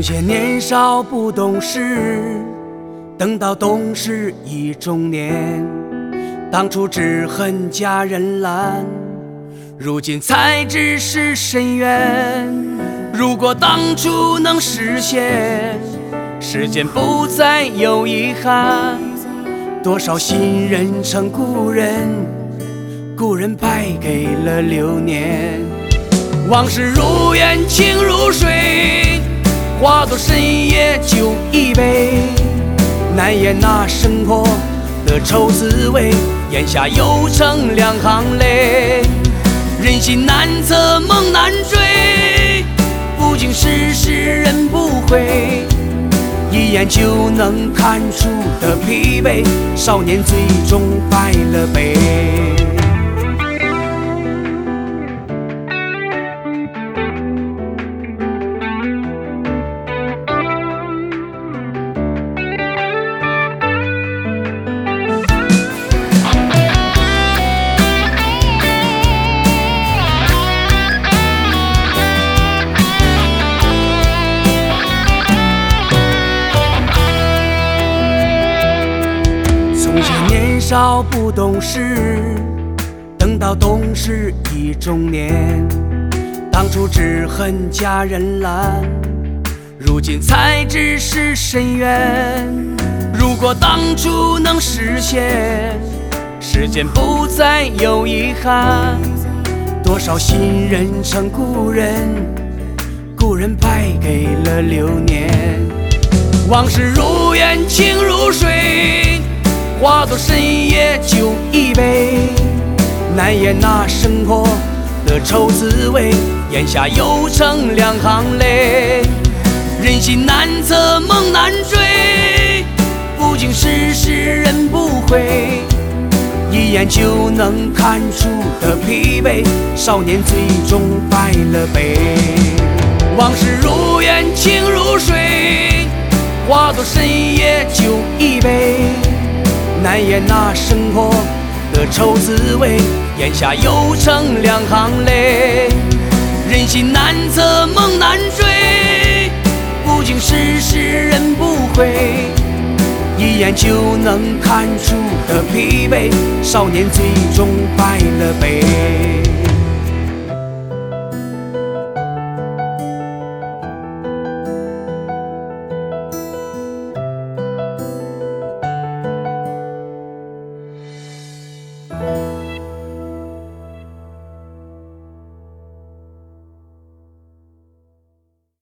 前年少不懂事，等到懂事已中年。当初只恨家人懒，如今才知是深渊。如果当初能实现，世间不再有遗憾。多少新人成故人，故人败给了流年。往事如烟，情如水，化作深夜酒一杯。难言那生活的愁滋味，眼下又成两行泪。人心难测，梦难追，不经世事人不悔。一眼就能看出的疲惫，少年最终败了北。从前年少不懂事，等到懂事已中年。当初只恨家人懒，如今才知是深渊。如果当初能实现，世间不再有遗憾。多少新人成故人，故人败给了流年。往事如烟，情如水，化作深夜酒一杯。难言那生活的愁滋味，眼下又成两行泪。人心难测，梦难追，不经世事人不悔。一眼就能看出的疲惫，少年最终败了北。往事如烟，情如水，化作深夜酒一杯。难言那生活的愁滋味，眼下又成两行泪。人心难测，梦难追，不经世事人不悔。一眼就能看出的疲惫，少年最终败了北。